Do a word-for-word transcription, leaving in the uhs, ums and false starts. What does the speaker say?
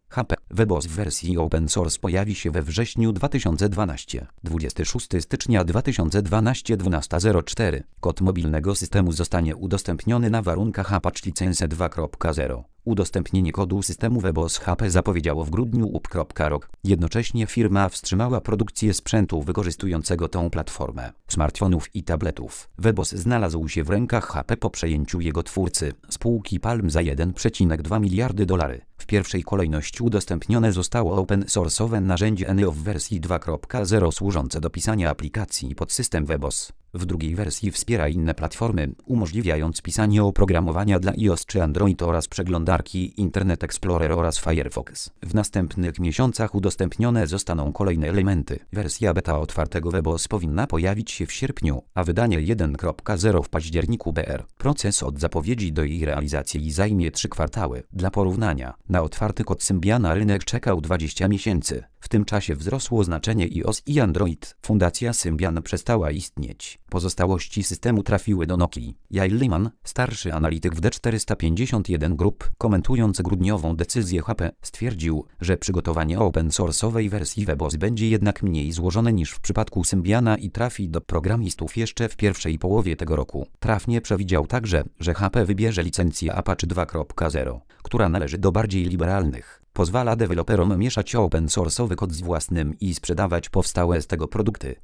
H P WebOS w wersji open source pojawi się we wrześniu dwa tysiące dwunastego. dwudziestego szóstego stycznia dwa tysiące dwunastego dwunasta zero cztery. Kod mobilnego systemu zostanie udostępniony na warunkach Apache License dwa kropka zero. Udostępnienie kodu systemu WebOS H P zapowiedziało w grudniu U P kropka org. Jednocześnie firma wstrzymała produkcję sprzętu wykorzystującego tą platformę, smartfonów i tabletów. WebOS znalazł się w rękach H P po przejęciu jego twórcy, spółki Palm za jeden przecinek dwa miliardy dolarów. W pierwszej kolejności udostępnione zostało open source'owe narzędzie N I O w wersji dwa kropka zero służące do pisania aplikacji pod system WebOS. W drugiej wersji wspiera inne platformy, umożliwiając pisanie oprogramowania dla iOS czy Android oraz przeglądarki Internet Explorer oraz Firefox. W następnych miesiącach udostępnione zostaną kolejne elementy. Wersja beta otwartego WebOS powinna pojawić się w sierpniu, a wydanie jeden kropka zero w październiku B R. Proces od zapowiedzi do jej realizacji zajmie trzy kwartały. Dla porównania, na otwarty kod Symbiana rynek czekał dwadzieścia miesięcy. W tym czasie wzrosło znaczenie iOS i Android. Fundacja Symbian przestała istnieć. Pozostałości systemu trafiły do Nokii. Yael Lyman, starszy analityk w D czterysta pięćdziesiąt jeden Group, komentując grudniową decyzję H P, stwierdził, że przygotowanie open source'owej wersji WebOS będzie jednak mniej złożone niż w przypadku Symbiana i trafi do programistów jeszcze w pierwszej połowie tego roku. Trafnie przewidział także, że H P wybierze licencję Apache dwa kropka zero, która należy do bardziej liberalnych. Pozwala deweloperom mieszać open source'owy kod z własnym i sprzedawać powstałe z tego produkty.